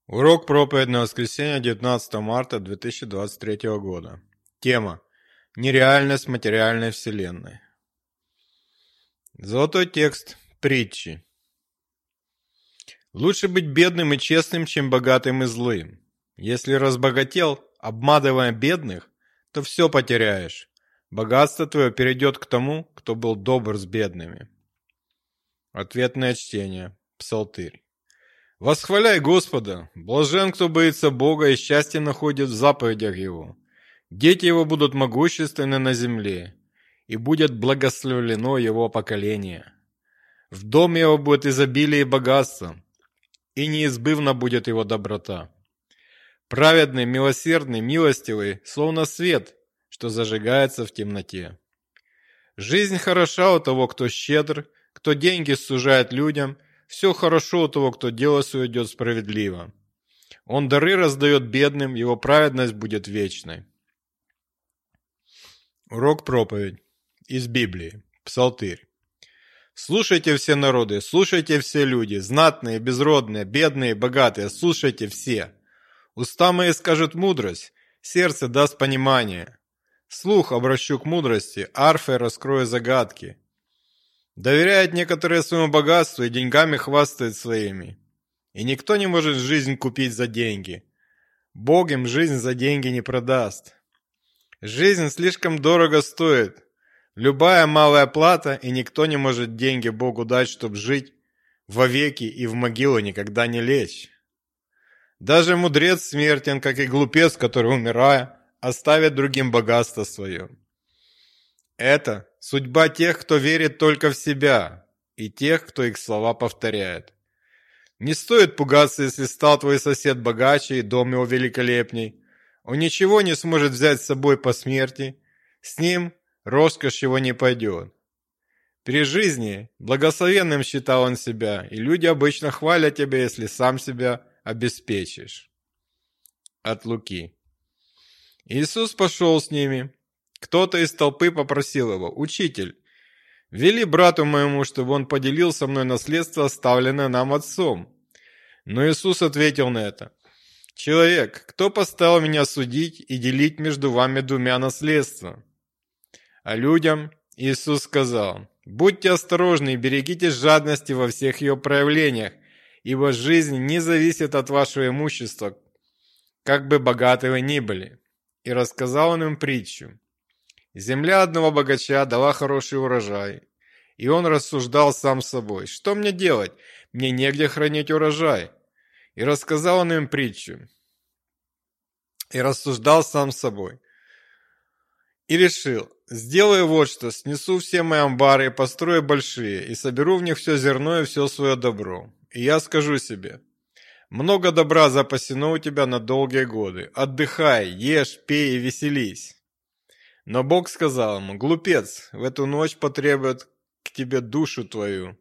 Урок проповедь на воскресенье 19 марта 2023 года. Тема: нереальность материальной вселенной. Золотой текст притчи. Лучше быть бедным и честным, чем богатым и злым. Если разбогател, обманывая бедных, то все потеряешь. Богатство твое перейдет к тому, кто был добр с бедными. Ответное чтение. Псалтырь. Восхваляй Господа! Блажен, кто боится Бога и счастье находит в заповедях Его. Дети Его будут могущественны на земле, и будет благословлено Его поколение. В доме Его будет изобилие и богатство, и неизбывна будет Его доброта. Праведный, милосердный, милостивый, словно свет, что зажигается в темноте. Жизнь хороша у того, кто щедр, кто деньги сужает людям. Все хорошо у того, кто дело свое идет справедливо. Он дары раздает бедным, его праведность будет вечной. Урок проповедь из Библии. Псалтырь. Слушайте все народы, слушайте все люди, знатные, безродные, бедные, богатые, слушайте все. Уста мои скажут мудрость, сердце даст понимание. Слух обращу к мудрости, арфой раскрою загадки. Доверяет некоторые своему богатству и деньгами хвастает своими. И никто не может жизнь купить за деньги. Бог им жизнь за деньги не продаст. Жизнь слишком дорого стоит. Любая малая плата, и никто не может деньги Богу дать, чтобы жить вовеки и в могилу никогда не лечь. Даже мудрец смертен, как и глупец, который, умирая, оставит другим богатство свое. Это судьба тех, кто верит только в себя, и тех, кто их слова повторяет. Не стоит пугаться, если стал твой сосед богаче и дом его великолепней. Он ничего не сможет взять с собой по смерти, с ним роскошь его не пойдет. При жизни благословенным считал он себя, и люди обычно хвалят тебя, если сам себя обеспечишь. От Луки. Иисус пошел с ними. Кто-то из толпы попросил его: «Учитель, вели брату моему, чтобы он поделил со мной наследство, оставленное нам отцом». Но Иисус ответил на это: «Человек, кто поставил меня судить и делить между вами двумя наследства?» А людям Иисус сказал: «Будьте осторожны и берегитесь жадности во всех ее проявлениях, ибо жизнь не зависит от вашего имущества, как бы богаты вы ни были». И рассказал он им притчу. Земля одного богача дала хороший урожай, и он рассуждал сам с собой: «Что мне делать? Мне негде хранить урожай». И рассказал он им притчу. И рассуждал сам с собой. И решил: «Сделаю вот что, снесу все мои амбары и построю большие, и соберу в них все зерно и все свое добро. И я скажу себе: много добра запасено у тебя на долгие годы. Отдыхай, ешь, пей и веселись». Но Бог сказал ему: «Глупец, в эту ночь потребует к тебе душу твою.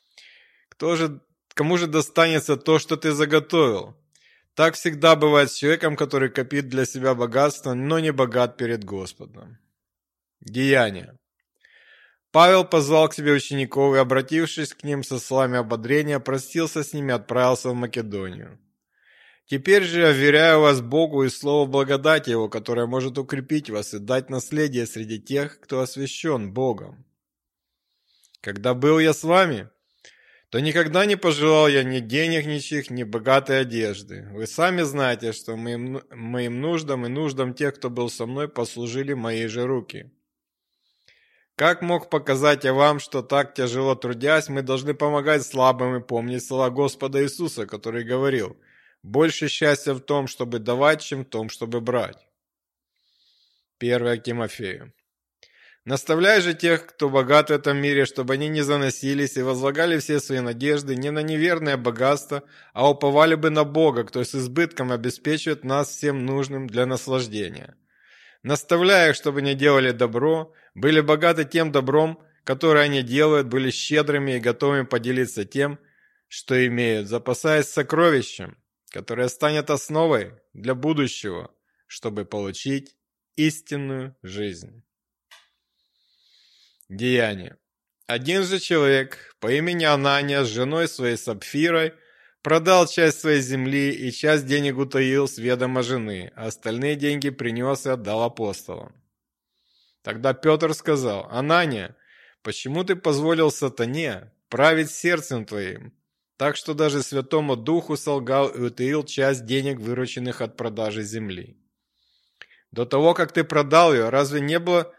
Кому же достанется то, что ты заготовил?» Так всегда бывает с человеком, который копит для себя богатство, но не богат перед Господом. Деяния. Павел позвал к себе учеников и, обратившись к ним со словами ободрения, простился с ними и отправился в Македонию. «Теперь же я вверяю вас Богу и слову благодати Его, которое может укрепить вас и дать наследие среди тех, кто освящен Богом. Когда был я с вами, то никогда не пожелал я ни денег ничьих, ни богатой одежды. Вы сами знаете, что моим нуждам и нуждам тех, кто был со мной, послужили мои же руки. Как мог показать я вам, что так тяжело трудясь, мы должны помогать слабым и помнить слова Господа Иисуса, который говорил: «Больше счастья в том, чтобы давать, чем в том, чтобы брать». 1 Тимофею. «Наставляй же тех, кто богат в этом мире, чтобы они не заносились и возлагали все свои надежды не на неверное богатство, а уповали бы на Бога, кто с избытком обеспечивает нас всем нужным для наслаждения. Наставляй их, чтобы они делали добро, были богаты тем добром, которое они делают, были щедрыми и готовыми поделиться тем, что имеют, запасаясь сокровищем, которое станет основой для будущего, чтобы получить истинную жизнь». Деяния. Один же человек по имени Анания с женой своей Сапфирой продал часть своей земли и часть денег утаил с ведома жены, а остальные деньги принес и отдал апостолам. Тогда Петр сказал: «Анания, почему ты позволил сатане править сердцем твоим, так что даже Святому Духу солгал и утаил часть денег, вырученных от продажи земли? До того, как ты продал ее, разве не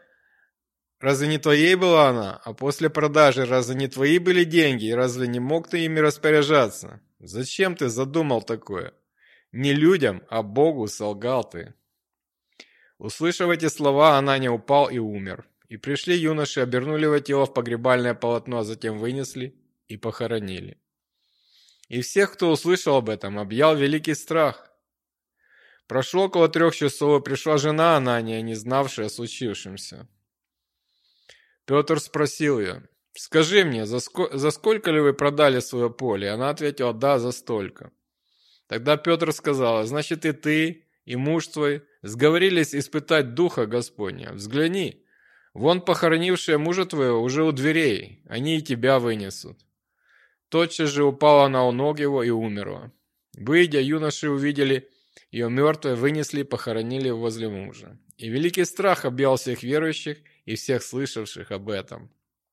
твоей была она? А после продажи разве не твои были деньги, и разве не мог ты ими распоряжаться? Зачем ты задумал такое? Не людям, а Богу солгал ты». Услышав эти слова, Анания упал и умер. И пришли юноши, обернули его тело в погребальное полотно, а затем вынесли и похоронили. И всех, кто услышал об этом, объял великий страх. Прошло около 3 часов, и пришла жена Анания, не знавшая о случившемся. Петр спросил ее: «Скажи мне, за сколько ли вы продали свое поле?» И она ответила: «Да, за столько». Тогда Петр сказал: «Значит, и ты, и муж твой сговорились испытать Духа Господня. Взгляни, вон похоронившие мужа твоего уже у дверей, они и тебя вынесут». Тотчас же упала она у ног его и умерла. Выйдя, юноши увидели ее мертвой, вынесли и похоронили возле мужа. И великий страх объял всех верующих и всех слышавших об этом.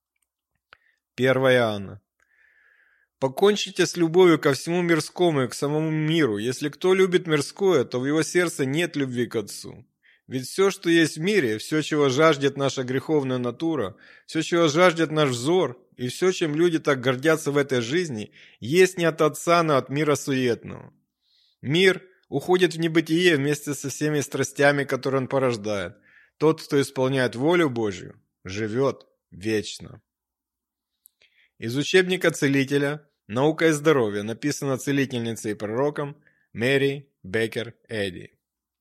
1 Иоанна. «Покончите с любовью ко всему мирскому и к самому миру. Если кто любит мирское, то в его сердце нет любви к Отцу. Ведь все, что есть в мире, все, чего жаждет наша греховная натура, все, чего жаждет наш взор, и все, чем люди так гордятся в этой жизни, есть не от Отца, но от мира суетного. Мир уходит в небытие вместе со всеми страстями, которые он порождает. Тот, кто исполняет волю Божью, живет вечно». Из учебника целителя «Наука и здоровье», написано целительницей и пророком Мэри Беккер Эдди.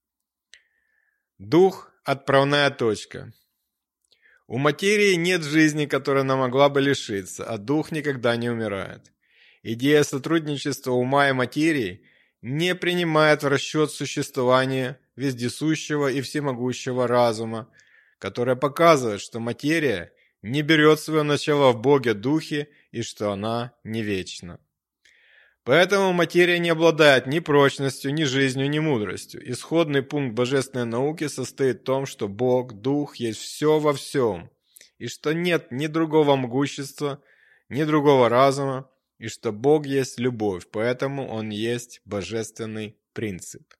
Дух – отправная точка. У материи нет жизни, которая она могла бы лишиться, а дух никогда не умирает. Идея сотрудничества ума и материи не принимает в расчет существование вездесущего и всемогущего разума, которое показывает, что материя не берет свое начало в Боге Духе и что она не вечна. Поэтому материя не обладает ни прочностью, ни жизнью, ни мудростью. Исходный пункт божественной науки состоит в том, что Бог, Дух, есть все во всем, и что нет ни другого могущества, ни другого разума, и что Бог есть любовь, поэтому Он есть божественный принцип.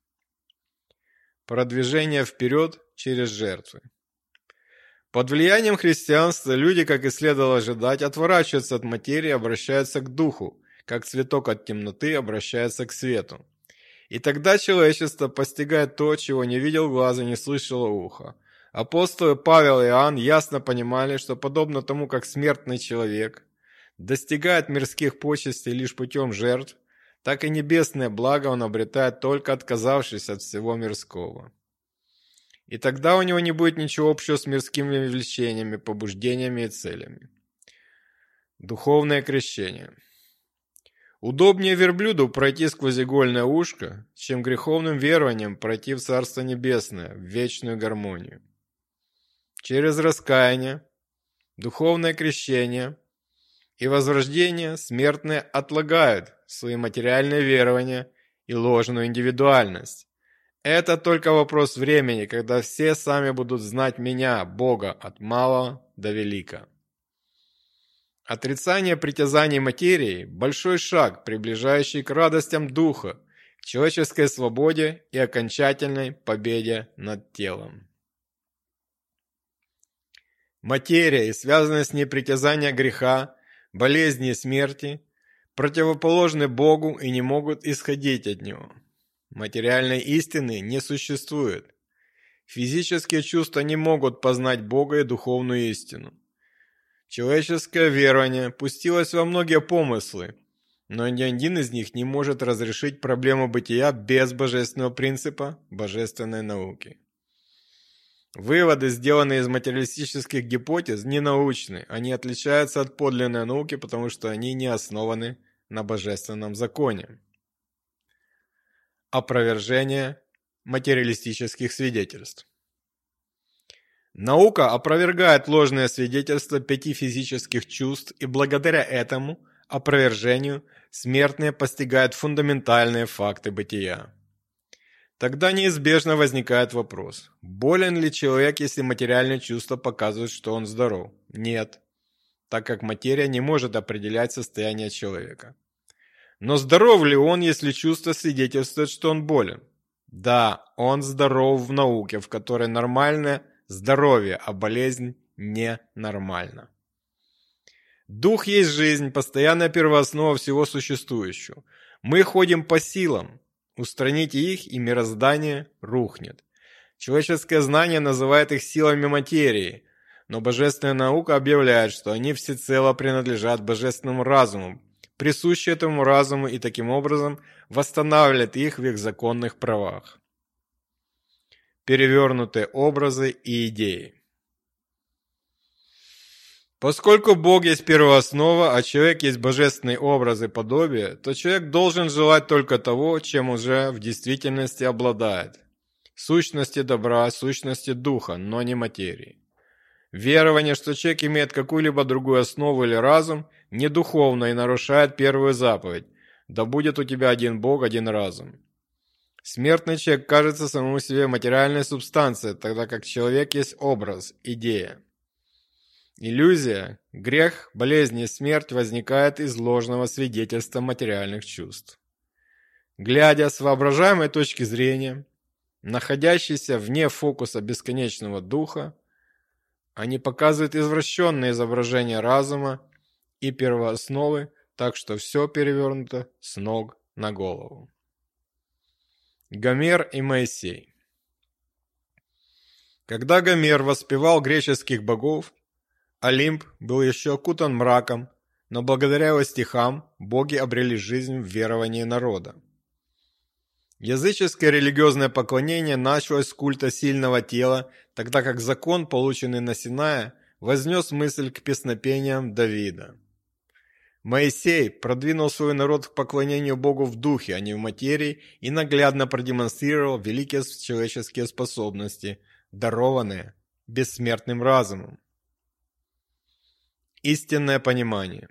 Продвижение вперед через жертвы. Под влиянием христианства люди, как и следовало ожидать, отворачиваются от материи и обращаются к духу, как цветок от темноты обращается к свету. И тогда человечество постигает то, чего не видел глаз и не слышало ухо. Апостолы Павел и Иоанн ясно понимали, что подобно тому, как смертный человек достигает мирских почестей лишь путем жертв, так и небесное благо он обретает, только отказавшись от всего мирского. И тогда у него не будет ничего общего с мирскими влечениями, побуждениями и целями. Духовное крещение. Удобнее верблюду пройти сквозь игольное ушко, чем греховным верованием пройти в Царство Небесное, в вечную гармонию. Через раскаяние, духовное крещение и возрождение смертные отлагают свои материальные верования и ложную индивидуальность. Это только вопрос времени, когда все сами будут знать меня, Бога, от малого до велика. Отрицание притязаний материи – большой шаг, приближающий к радостям духа, к человеческой свободе и окончательной победе над телом. Материя и связанные с ней притязания греха, болезни и смерти противоположны Богу и не могут исходить от Него. Материальной истины не существует. Физические чувства не могут познать Бога и духовную истину. Человеческое верование пустилось во многие помыслы, но ни один из них не может разрешить проблему бытия без божественного принципа, божественной науки. Выводы, сделанные из материалистических гипотез, не научны. Они отличаются от подлинной науки, потому что они не основаны на божественном законе. Опровержение материалистических свидетельств. Наука опровергает ложные свидетельства 5 физических чувств и благодаря этому опровержению смертные постигают фундаментальные факты бытия. Тогда неизбежно возникает вопрос, болен ли человек, если материальные чувства показывают, что он здоров? Нет, так как материя не может определять состояние человека. Но здоров ли он, если чувства свидетельствуют, что он болен? Да, он здоров в науке, в которой нормальное здоровье, а болезнь ненормальна. Дух есть жизнь, постоянная первооснова всего существующего. Мы ходим по силам. Устраните их, и мироздание рухнет. Человеческое знание называет их силами материи, но божественная наука объявляет, что они всецело принадлежат божественному разуму, присущи этому разуму, и таким образом восстанавливает их в их законных правах. Перевернутые образы и идеи. Поскольку Бог есть первооснова, а человек есть божественный образ и подобие, то человек должен желать только того, чем уже в действительности обладает. Сущности добра, сущности духа, но не материи. Верование, что человек имеет какую-либо другую основу или разум, не духовно и нарушает первую заповедь: «Да будет у тебя один Бог, один разум». Смертный человек кажется самому себе материальной субстанцией, тогда как человек есть образ, идея. Иллюзия, грех, болезнь и смерть возникает из ложного свидетельства материальных чувств. Глядя с воображаемой точки зрения, находящейся вне фокуса бесконечного духа, они показывают извращенные изображения разума и первоосновы, так что все перевернуто с ног на голову. Гомер и Моисей. Когда Гомер воспевал греческих богов, Олимп был еще окутан мраком, но благодаря его стихам боги обрели жизнь в веровании народа. Языческое религиозное поклонение началось с культа сильного тела, тогда как закон, полученный на Синае, вознес мысль к песнопениям Давида. Моисей продвинул свой народ к поклонению Богу в духе, а не в материи, и наглядно продемонстрировал великие человеческие способности, дарованные бессмертным разумом. Истинное понимание.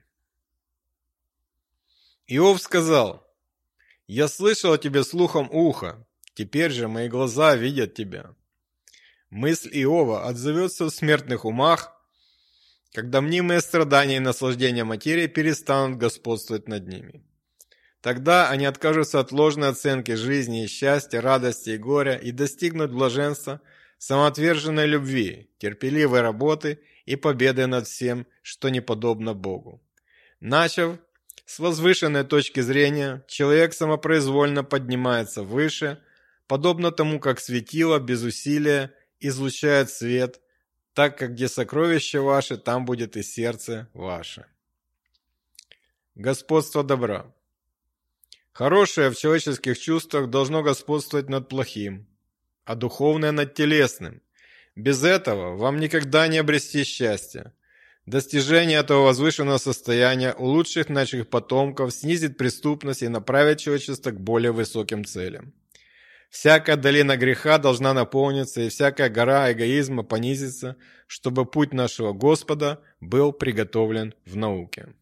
Иов сказал: «Я слышал о тебе слухом уха, теперь же мои глаза видят тебя». Мысль Иова отзовется в смертных умах, когда мнимые страдания и наслаждения материи перестанут господствовать над ними. Тогда они откажутся от ложной оценки жизни и счастья, радости и горя и достигнут блаженства, самоотверженной любви, терпеливой работы и победы над всем, что не подобно Богу. Начав с возвышенной точки зрения, человек самопроизвольно поднимается выше, подобно тому, как светило без усилия излучает свет, так как где сокровище ваше, там будет и сердце ваше. Господство добра. Хорошее в человеческих чувствах должно господствовать над плохим, а духовное над телесным. Без этого вам никогда не обрести счастья. Достижение этого возвышенного состояния улучшит наших потомков, снизит преступность и направит человечество к более высоким целям. Всякая долина греха должна наполниться, и всякая гора эгоизма понизится, чтобы путь нашего Господа был приготовлен в науке.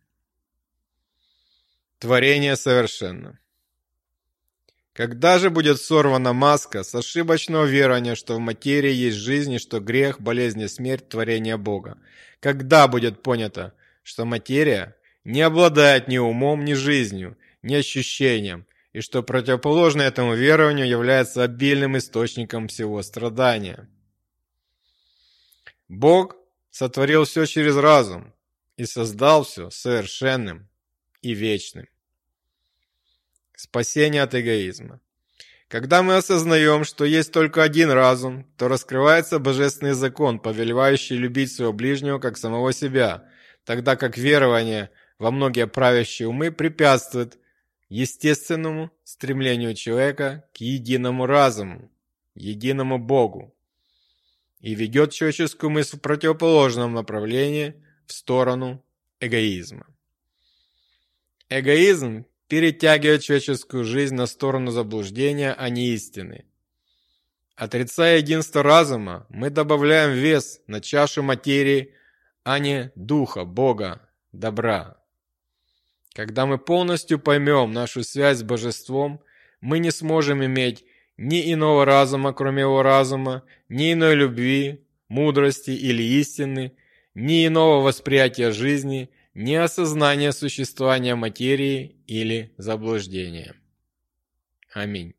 Творение совершенно. Когда же будет сорвана маска с ошибочного верования, что в материи есть жизнь и что грех, болезнь и смерть – творение Бога? Когда будет понято, что материя не обладает ни умом, ни жизнью, ни ощущением, и что противоположное этому верованию является обильным источником всего страдания? Бог сотворил все через разум и создал все совершенным и вечным. Спасение от эгоизма. Когда мы осознаем, что есть только один разум, то раскрывается божественный закон, повелевающий любить своего ближнего как самого себя, тогда как верование во многие правящие умы препятствует естественному стремлению человека к единому разуму, единому Богу, и ведет человеческую мысль в противоположном направлении, в сторону эгоизма. Эгоизм перетягивает человеческую жизнь на сторону заблуждения, а не истины. Отрицая единство разума, мы добавляем вес на чашу материи, а не духа, Бога, добра. Когда мы полностью поймем нашу связь с Божеством, мы не сможем иметь ни иного разума, кроме Его разума, ни иной любви, мудрости или истины, ни иного восприятия жизни, ни осознания существования материи или заблуждения. Аминь.